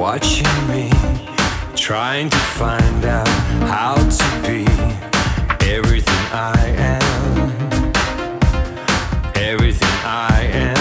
watching me, trying to find out how to be everything I am, everything I am.